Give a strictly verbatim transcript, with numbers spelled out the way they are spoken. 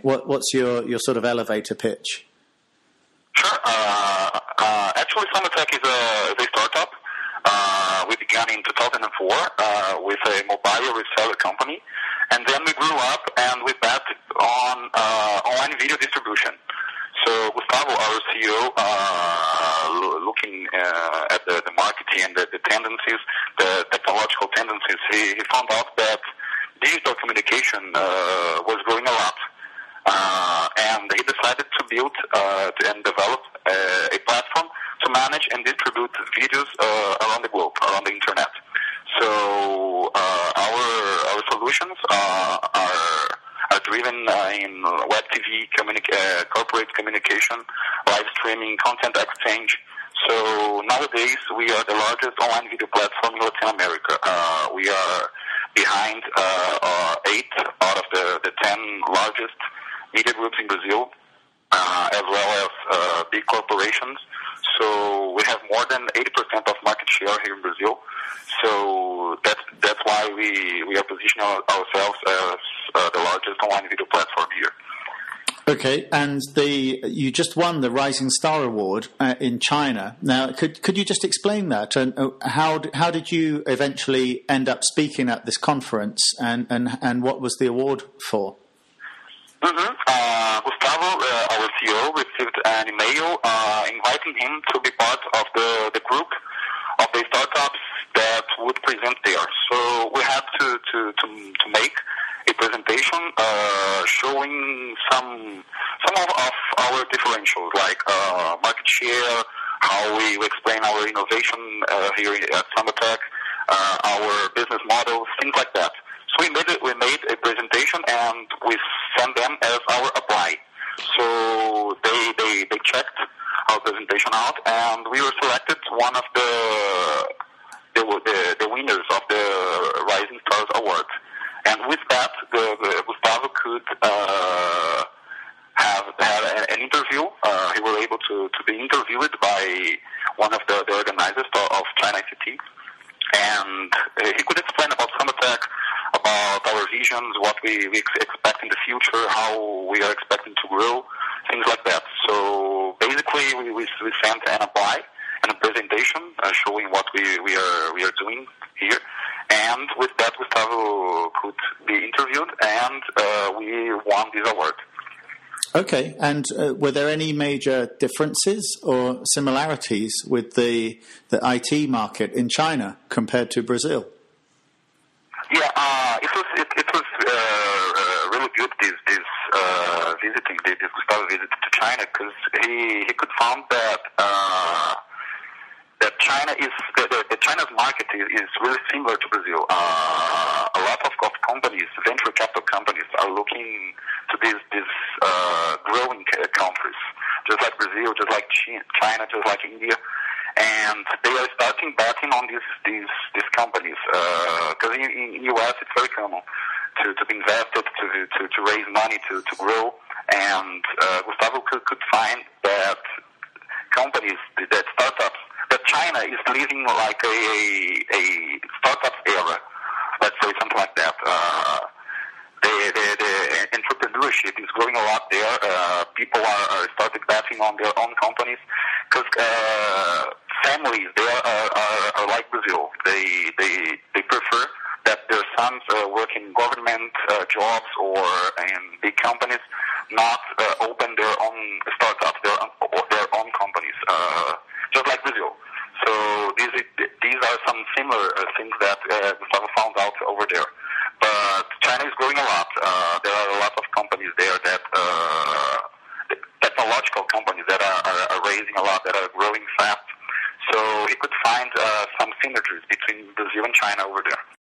What, what's your, your sort of elevator pitch? Sure. Uh, uh, actually, Samatech is a, is a startup. Uh, we began in two thousand four uh, with a mobile reseller company, and then we grew up and we bet on uh, online video distribution. So Gustavo, our C E O, uh, looking uh, at the, the marketing and the, the tendencies, the technological tendencies, he, he found out that digital communication uh, was growing a lot. Uh, and he decided to build uh, and develop uh, a platform to manage and distribute videos uh, around the globe, around the internet. So uh, our our solutions uh, are are driven uh, in web T V, communi- uh, corporate communication, live streaming, content exchange. So nowadays we are the largest online video platform in Latin America. Uh, we are behind uh, uh, eight out of the, the ten largest media groups in Brazil, uh, as well as uh, big corporations. So we have more than eighty percent of market share here in Brazil. So that's that's why we, we are positioning ourselves as uh, the largest online video platform here. Okay, and the you just won the Rising Star Award uh, in China. Now, could could you just explain that, and uh, how how did you eventually end up speaking at this conference, and, and, and what was the award for? Mm-hmm. Uh, Gustavo, uh, our C E O, received an email uh, inviting him to be part of the, the group of the startups that would present there. So we had to, to, to, to make a presentation uh, showing some some of, of our differentials, like uh, market share, how we explain our innovation uh, here at Samatech, uh, our business models, things like that. So we made it, we made a presentation and we sent them as our apply. So they, they, they checked our presentation out, and we were selected one of the the, the, the winners of the Rising Stars Award. And with that, the, the Gustavo could uh, have had an interview. Uh, he was able to, to be interviewed by one of the, the organizers of China I C T, and he could explain about Samatech, about our visions, what we, we expect in the future, how we are expecting to grow, things like that. So basically, we, we, we sent an apply and a presentation uh, showing what we, we are we are doing here, and with that, Gustavo could be interviewed, and uh, we won this award. Okay, and uh, were there any major differences or similarities with the the I T market in China compared to Brazil? Yeah, uh, it was it, it was uh, uh, really good this this uh, visiting this Gustavo visit to China, because he he could find that uh, that China is the, the, the China's market is, is really similar to Brazil. Uh, a lot of, of companies, venture capital companies, are looking to these these uh, growing countries, just like Brazil, just like China, just like India. And they are starting betting on these these these companies, because uh, in, in the U S it's very common to, to be invested, to, to to raise money to, to grow. And uh, Gustavo could, could find that companies, that startups, that China is living like a a startup era, let's say something like that. Uh, the, the the entrepreneurship is growing a lot there. Uh, people are, are started betting on their own companies, because uh, families there are, are, are like Brazil. They they they prefer that their sons uh, work in government uh, jobs or in big companies, not uh, open their own startups, their own, their own companies, uh, just like Brazil. So these these are some similar uh, things that uh, Gustavo found out over there. But China is growing a lot. Uh, there are a lot of companies there that uh, technological companies that are, are, are raising a lot, that are growing fast. So he could find uh, some synergies between Brazil and China over there.